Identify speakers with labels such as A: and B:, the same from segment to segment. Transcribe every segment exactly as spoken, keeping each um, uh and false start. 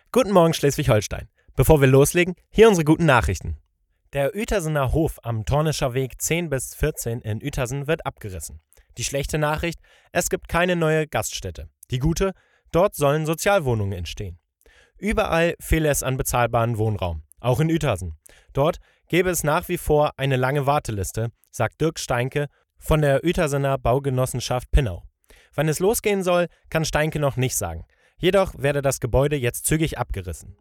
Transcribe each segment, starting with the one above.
A: Guten Morgen Schleswig-Holstein. Bevor wir loslegen, hier unsere guten Nachrichten. Der Uetersener Hof am Tornischer Weg zehn bis vierzehn in Uetersen wird abgerissen. Die schlechte Nachricht, es gibt keine neue Gaststätte. Die gute, dort sollen Sozialwohnungen entstehen. Überall fehle es an bezahlbaren Wohnraum, auch in Uetersen. Dort gäbe es nach wie vor eine lange Warteliste, sagt Dirk Steinke von der Uetersener Baugenossenschaft Pinnau. Wann es losgehen soll, kann Steinke noch nicht sagen. Jedoch werde das Gebäude jetzt zügig abgerissen.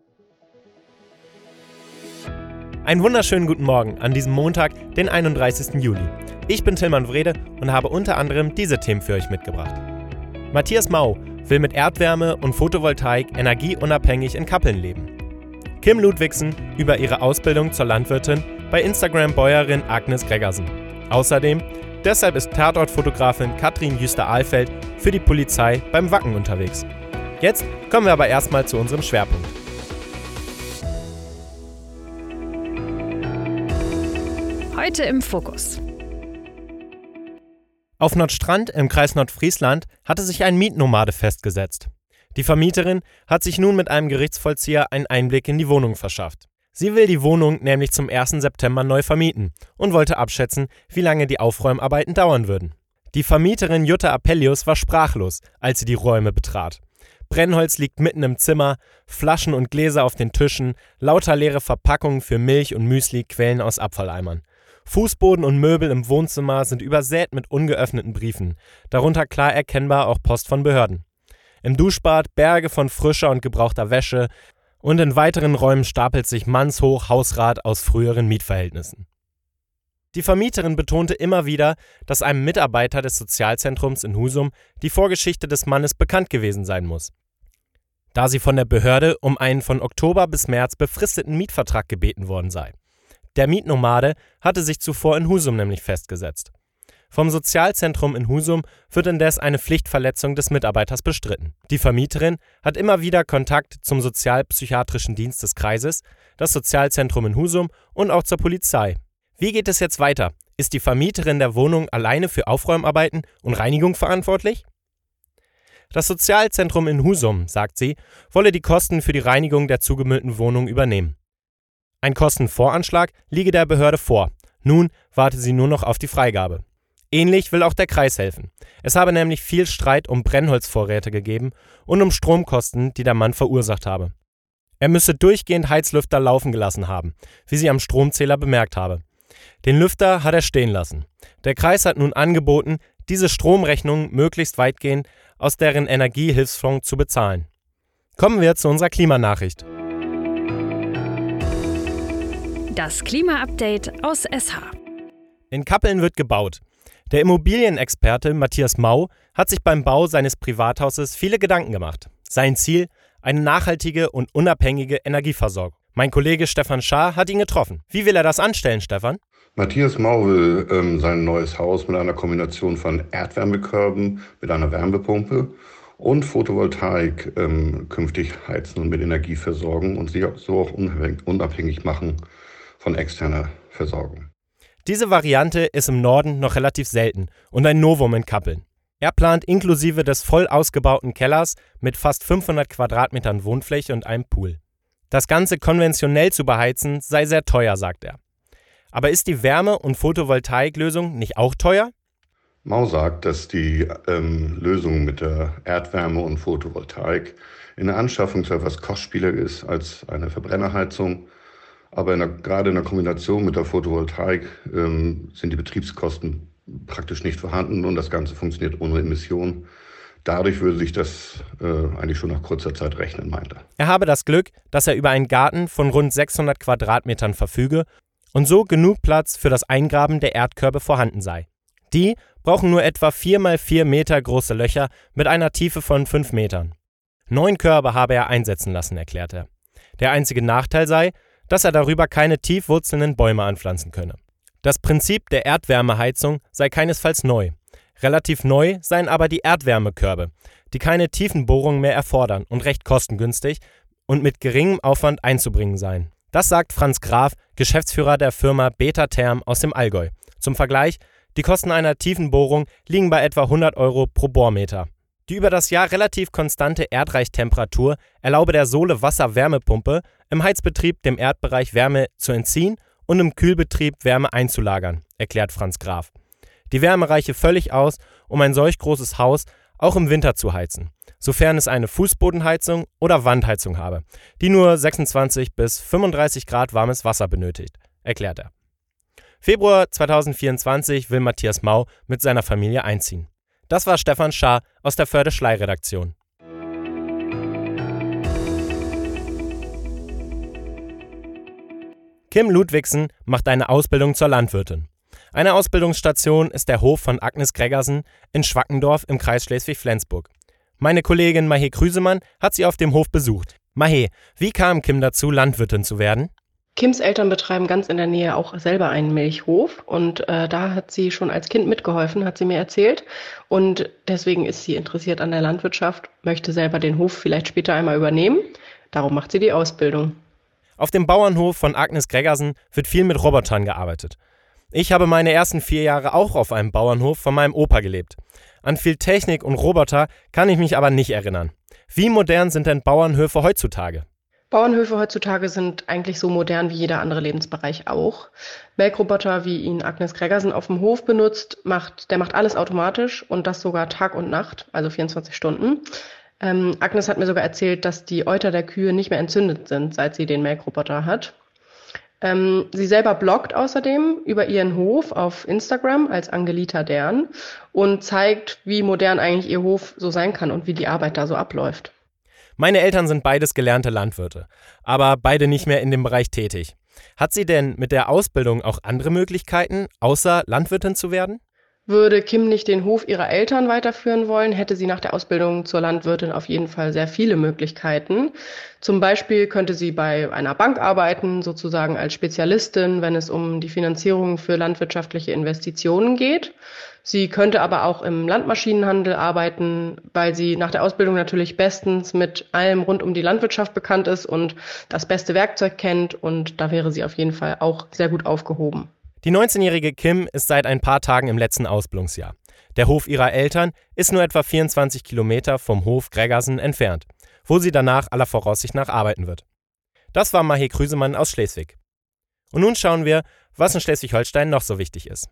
A: Einen wunderschönen guten Morgen an diesem Montag, den einunddreißigsten Juli. Ich bin Tilman Wrede und habe unter anderem diese Themen für euch mitgebracht. Matthias Mau will mit Erdwärme und Photovoltaik energieunabhängig in Kappeln leben. Kim Ludwigsen über ihre Ausbildung zur Landwirtin bei Instagram-Bäuerin Agnes Gregersen. Außerdem, deshalb ist Tatortfotografin Katrin Jüster-Ahlfeld für die Polizei beim Wacken unterwegs. Jetzt kommen wir aber erstmal zu unserem Schwerpunkt.
B: Heute im Fokus.
A: Auf Nordstrand im Kreis Nordfriesland hatte sich ein Mietnomade festgesetzt. Die Vermieterin hat sich nun mit einem Gerichtsvollzieher einen Einblick in die Wohnung verschafft. Sie will die Wohnung nämlich zum ersten September neu vermieten und wollte abschätzen, wie lange die Aufräumarbeiten dauern würden. Die Vermieterin Jutta Appellius war sprachlos, als sie die Räume betrat. Brennholz liegt mitten im Zimmer, Flaschen und Gläser auf den Tischen, lauter leere Verpackungen für Milch und Müsli quellen aus Abfalleimern. Fußboden und Möbel im Wohnzimmer sind übersät mit ungeöffneten Briefen, darunter klar erkennbar auch Post von Behörden. Im Duschbad Berge von frischer und gebrauchter Wäsche und in weiteren Räumen stapelt sich mannshoch Hausrat aus früheren Mietverhältnissen. Die Vermieterin betonte immer wieder, dass einem Mitarbeiter des Sozialzentrums in Husum die Vorgeschichte des Mannes bekannt gewesen sein muss, da sie von der Behörde um einen von Oktober bis März befristeten Mietvertrag gebeten worden sei. Der Mietnomade hatte sich zuvor in Husum nämlich festgesetzt. Vom Sozialzentrum in Husum wird indes eine Pflichtverletzung des Mitarbeiters bestritten. Die Vermieterin hat immer wieder Kontakt zum sozialpsychiatrischen Dienst des Kreises, das Sozialzentrum in Husum und auch zur Polizei. Wie geht es jetzt weiter? Ist die Vermieterin der Wohnung alleine für Aufräumarbeiten und Reinigung verantwortlich? Das Sozialzentrum in Husum, sagt sie, wolle die Kosten für die Reinigung der zugemüllten Wohnung übernehmen. Ein Kostenvoranschlag liege der Behörde vor. Nun warte sie nur noch auf die Freigabe. Ähnlich will auch der Kreis helfen. Es habe nämlich viel Streit um Brennholzvorräte gegeben und um Stromkosten, die der Mann verursacht habe. Er müsse durchgehend Heizlüfter laufen gelassen haben, wie sie am Stromzähler bemerkt habe. Den Lüfter hat er stehen lassen. Der Kreis hat nun angeboten, diese Stromrechnung möglichst weitgehend aus deren Energiehilfsfonds zu bezahlen. Kommen wir zu unserer Klimanachricht.
B: Das Klima-Update aus S H.
A: In Kappeln wird gebaut. Der Immobilienexperte Matthias Mau hat sich beim Bau seines Privathauses viele Gedanken gemacht. Sein Ziel: eine nachhaltige und unabhängige Energieversorgung. Mein Kollege Stefan Schaar hat ihn getroffen. Wie will er das anstellen, Stefan?
C: Matthias Mau will ähm, sein neues Haus mit einer Kombination von Erdwärmekörben, mit einer Wärmepumpe und Photovoltaik ähm, künftig heizen und mit Energie versorgen und sich so auch unabhängig machen von externer Versorgung.
A: Diese Variante ist im Norden noch relativ selten und ein Novum in Kappeln. Er plant inklusive des voll ausgebauten Kellers mit fast fünfhundert Quadratmetern Wohnfläche und einem Pool. Das Ganze konventionell zu beheizen sei sehr teuer, sagt er. Aber ist die Wärme- und Photovoltaiklösung nicht auch teuer?
C: Mau sagt, dass die ähm, Lösung mit der Erdwärme und Photovoltaik in der Anschaffung zwar etwas kostspieliger ist als eine Verbrennerheizung, aber in der, gerade in der Kombination mit der Photovoltaik ähm, sind die Betriebskosten praktisch nicht vorhanden und das Ganze funktioniert ohne Emissionen. Dadurch würde sich das äh, eigentlich schon nach kurzer Zeit rechnen, meint er.
A: Er habe das Glück, dass er über einen Garten von rund sechshundert Quadratmetern verfüge und so genug Platz für das Eingraben der Erdkörbe vorhanden sei. Die brauchen nur etwa vier mal vier Meter große Löcher mit einer Tiefe von fünf Metern. Neun Körbe habe er einsetzen lassen, erklärt er. Der einzige Nachteil sei, dass er darüber keine tief wurzelnden Bäume anpflanzen könne. Das Prinzip der Erdwärmeheizung sei keinesfalls neu. Relativ neu seien aber die Erdwärmekörbe, die keine tiefen Bohrungen mehr erfordern und recht kostengünstig und mit geringem Aufwand einzubringen seien. Das sagt Franz Graf, Geschäftsführer der Firma Beta Therm aus dem Allgäu. Zum Vergleich, die Kosten einer tiefen Bohrung liegen bei etwa hundert Euro pro Bohrmeter. Die über das Jahr relativ konstante Erdreichtemperatur erlaube der Sohle-Wasser-Wärmepumpe im Heizbetrieb dem Erdbereich Wärme zu entziehen und im Kühlbetrieb Wärme einzulagern, erklärt Franz Graf. Die Wärme reiche völlig aus, um ein solch großes Haus auch im Winter zu heizen, sofern es eine Fußbodenheizung oder Wandheizung habe, die nur sechsundzwanzig bis fünfunddreißig Grad warmes Wasser benötigt, erklärt er. Februar zweitausendvierundzwanzig will Matthias Mau mit seiner Familie einziehen. Das war Stefan Schaar aus der Förde-Schley-Redaktion. Kim Ludwigsen macht eine Ausbildung zur Landwirtin. Eine Ausbildungsstation ist der Hof von Agnes Gregersen in Schwackendorf im Kreis Schleswig-Flensburg. Meine Kollegin Mahe Krüsemann hat sie auf dem Hof besucht. Mahe, wie kam Kim dazu, Landwirtin zu werden?
D: Kims Eltern betreiben ganz in der Nähe auch selber einen Milchhof und äh, da hat sie schon als Kind mitgeholfen, hat sie mir erzählt. Und deswegen ist sie interessiert an der Landwirtschaft, möchte selber den Hof vielleicht später einmal übernehmen. Darum macht sie die Ausbildung.
A: Auf dem Bauernhof von Agnes Gregersen wird viel mit Robotern gearbeitet. Ich habe meine ersten vier Jahre auch auf einem Bauernhof von meinem Opa gelebt. An viel Technik und Roboter kann ich mich aber nicht erinnern. Wie modern sind denn Bauernhöfe heutzutage?
D: Bauernhöfe heutzutage sind eigentlich so modern wie jeder andere Lebensbereich auch. Melkroboter, wie ihn Agnes Gregersen auf dem Hof benutzt, macht, der macht alles automatisch und das sogar Tag und Nacht, also vierundzwanzig Stunden. Ähm, Agnes hat mir sogar erzählt, dass die Euter der Kühe nicht mehr entzündet sind, seit sie den Melkroboter hat. Ähm, sie selber bloggt außerdem über ihren Hof auf Instagram als Angelita Dern und zeigt, wie modern eigentlich ihr Hof so sein kann und wie die Arbeit da so abläuft.
A: Meine Eltern sind beides gelernte Landwirte, aber beide nicht mehr in dem Bereich tätig. Hat sie denn mit der Ausbildung auch andere Möglichkeiten, außer Landwirtin zu werden?
D: Würde Kim nicht den Hof ihrer Eltern weiterführen wollen, hätte sie nach der Ausbildung zur Landwirtin auf jeden Fall sehr viele Möglichkeiten. Zum Beispiel könnte sie bei einer Bank arbeiten, sozusagen als Spezialistin, wenn es um die Finanzierung für landwirtschaftliche Investitionen geht. Sie könnte aber auch im Landmaschinenhandel arbeiten, weil sie nach der Ausbildung natürlich bestens mit allem rund um die Landwirtschaft bekannt ist und das beste Werkzeug kennt. Und da wäre sie auf jeden Fall auch sehr gut aufgehoben.
A: Die neunzehnjährige Kim ist seit ein paar Tagen im letzten Ausbildungsjahr. Der Hof ihrer Eltern ist nur etwa vierundzwanzig Kilometer vom Hof Gregersen entfernt, wo sie danach aller Voraussicht nach arbeiten wird. Das war Mahe Krüsemann aus Schleswig. Und nun schauen wir, was in Schleswig-Holstein noch so wichtig ist.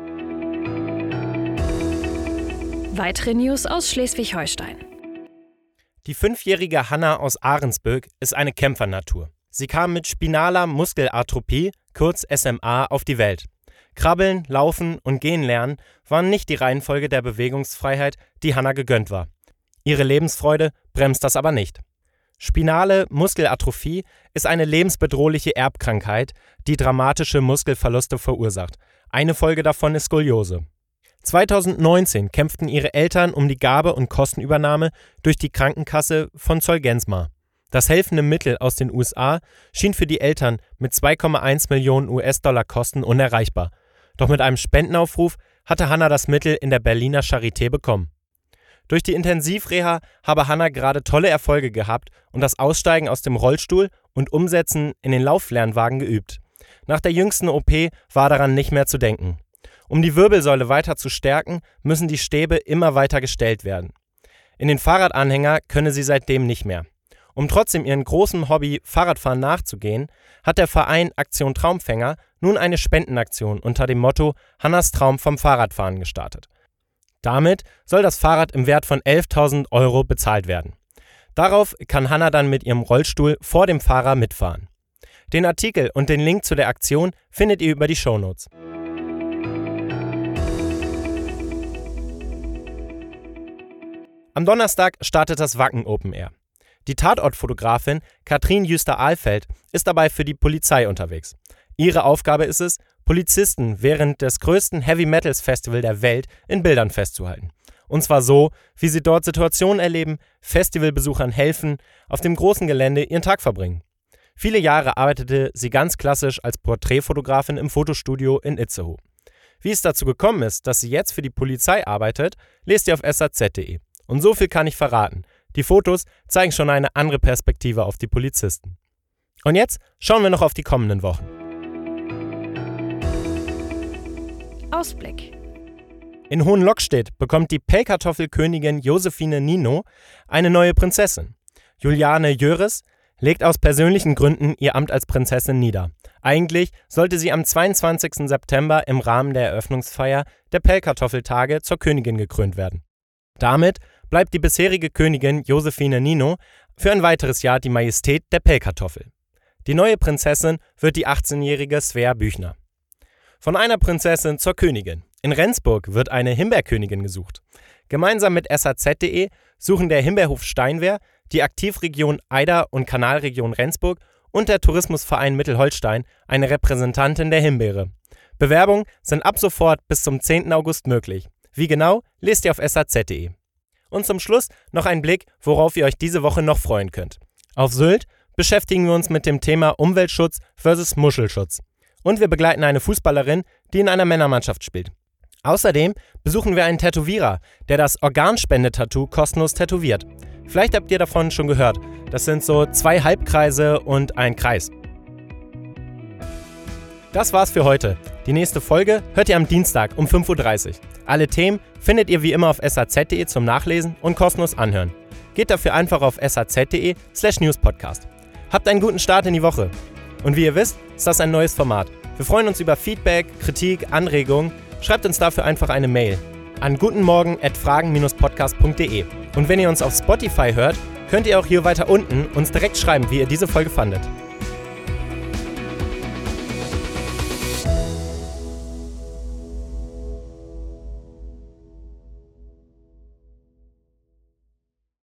B: Weitere News aus Schleswig-Holstein.
A: Die fünfjährige Hanna aus Ahrensböck ist eine Kämpfernatur. Sie kam mit spinaler Muskelatrophie, kurz S M A, auf die Welt. Krabbeln, Laufen und Gehen lernen waren nicht die Reihenfolge der Bewegungsfreiheit, die Hanna gegönnt war. Ihre Lebensfreude bremst das aber nicht. Spinale Muskelatrophie ist eine lebensbedrohliche Erbkrankheit, die dramatische Muskelverluste verursacht. Eine Folge davon ist Skoliose. zweitausendneunzehn kämpften ihre Eltern um die Gabe- und Kostenübernahme durch die Krankenkasse von Zolgensma. Das helfende Mittel aus den U S A schien für die Eltern mit zwei Komma eins Millionen U S-Dollar Kosten unerreichbar. Doch mit einem Spendenaufruf hatte Hanna das Mittel in der Berliner Charité bekommen. Durch die Intensivreha habe Hanna gerade tolle Erfolge gehabt und das Aussteigen aus dem Rollstuhl und Umsetzen in den Lauflernwagen geübt. Nach der jüngsten O P war daran nicht mehr zu denken. Um die Wirbelsäule weiter zu stärken, müssen die Stäbe immer weiter gestellt werden. In den Fahrradanhänger könne sie seitdem nicht mehr. Um trotzdem ihrem großen Hobby Fahrradfahren nachzugehen, hat der Verein Aktion Traumfänger nun eine Spendenaktion unter dem Motto Hannas Traum vom Fahrradfahren gestartet. Damit soll das Fahrrad im Wert von elftausend Euro bezahlt werden. Darauf kann Hanna dann mit ihrem Rollstuhl vor dem Fahrer mitfahren. Den Artikel und den Link zu der Aktion findet ihr über die Shownotes. Am Donnerstag startet das Wacken Open Air. Die Tatortfotografin Katrin Jüster-Ahlfeld ist dabei für die Polizei unterwegs. Ihre Aufgabe ist es, Polizisten während des größten Heavy-Metals-Festival der Welt in Bildern festzuhalten. Und zwar so, wie sie dort Situationen erleben, Festivalbesuchern helfen, auf dem großen Gelände ihren Tag verbringen. Viele Jahre arbeitete sie ganz klassisch als Porträtfotografin im Fotostudio in Itzehoe. Wie es dazu gekommen ist, dass sie jetzt für die Polizei arbeitet, lest ihr auf s a z punkt de. Und so viel kann ich verraten. Die Fotos zeigen schon eine andere Perspektive auf die Polizisten. Und jetzt schauen wir noch auf die kommenden Wochen.
B: Ausblick.
A: In Hohenlockstedt bekommt die Pellkartoffelkönigin Josephine Nino eine neue Prinzessin. Juliane Jöres legt aus persönlichen Gründen ihr Amt als Prinzessin nieder. Eigentlich sollte sie am zweiundzwanzigsten September im Rahmen der Eröffnungsfeier der Pellkartoffeltage zur Königin gekrönt werden. Damit bleibt die bisherige Königin Josephine Nino für ein weiteres Jahr die Majestät der Pellkartoffel. Die neue Prinzessin wird die achtzehnjährige Svea Büchner. Von einer Prinzessin zur Königin. In Rendsburg wird eine Himbeerkönigin gesucht. Gemeinsam mit S A Z punkt de suchen der Himbeerhof Steinwehr, die Aktivregion Eider und Kanalregion Rendsburg und der Tourismusverein Mittelholstein eine Repräsentantin der Himbeere. Bewerbungen sind ab sofort bis zum zehnten August möglich. Wie genau, lest ihr auf S A Z punkt de. Und zum Schluss noch ein Blick, worauf ihr euch diese Woche noch freuen könnt. Auf Sylt beschäftigen wir uns mit dem Thema Umweltschutz versus Muschelschutz. Und wir begleiten eine Fußballerin, die in einer Männermannschaft spielt. Außerdem besuchen wir einen Tätowierer, der das Organspendetattoo kostenlos tätowiert. Vielleicht habt ihr davon schon gehört. Das sind so zwei Halbkreise und ein Kreis. Das war's für heute. Die nächste Folge hört ihr am Dienstag um fünf Uhr dreißig. Alle Themen findet ihr wie immer auf S A Z punkt de zum Nachlesen und kostenlos anhören. Geht dafür einfach auf S A Z punkt de slash newspodcast. Habt einen guten Start in die Woche. Und wie ihr wisst, ist das ein neues Format. Wir freuen uns über Feedback, Kritik, Anregungen. Schreibt uns dafür einfach eine Mail an gutenmorgen at fragen dash podcast punkt de. Und wenn ihr uns auf Spotify hört, könnt ihr auch hier weiter unten uns direkt schreiben, wie ihr diese Folge fandet.